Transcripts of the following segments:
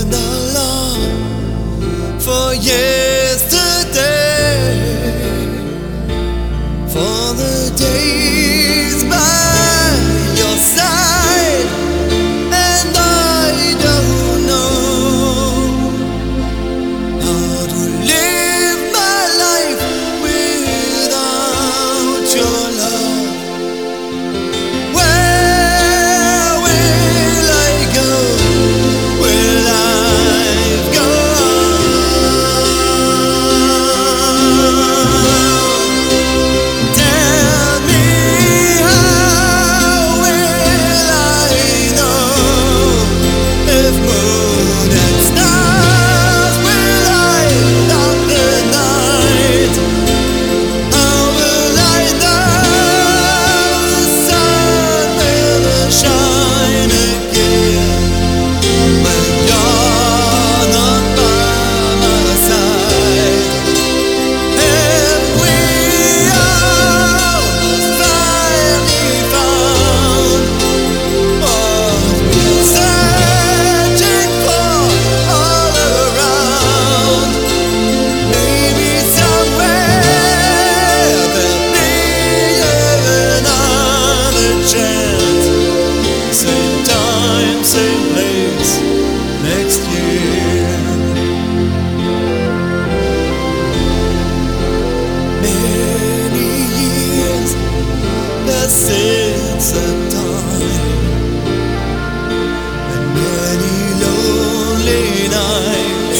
and I long for yesterday, for the days by your side, and I don't know how to live my life without your love. Where will I go? Will life go on? Tell me, how will I know if moon and stars will light up the night? How will I know the sun will shine again when you're not by my side? Have we almost finally found what we're searching for all around? Maybe somewhere there'll be another chance. Same time, same place next year. Many years that since that time, and many lonely nights,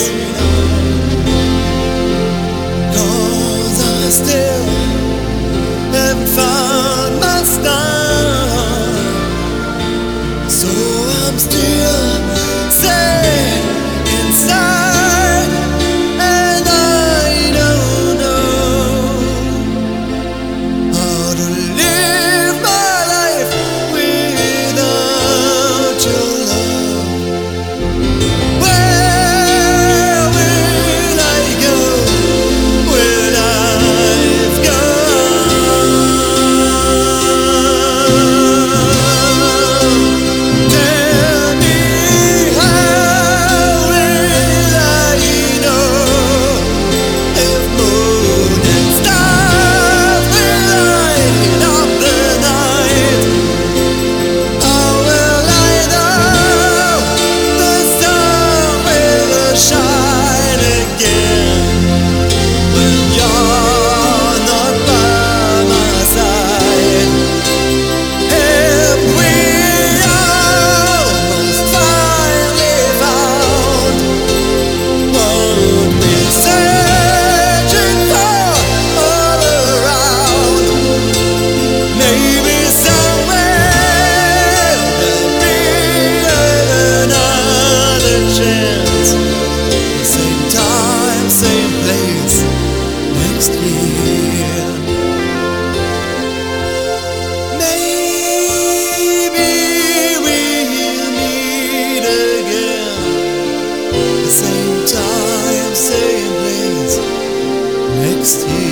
'cause I still haven't found my style. So I'm still sad inside, and I don't know how to live my life without your love. Where will I go? Will life go on? Tell me, how will I know if moon and stars will light up the night? How will I know the sun will shine again when you're not by my side? Have we almost finally found what we're searching for all around? Maybe somewhere there'll be another chance. Same time, same place next year. Maybe we'll meet again. Same time, same place next year.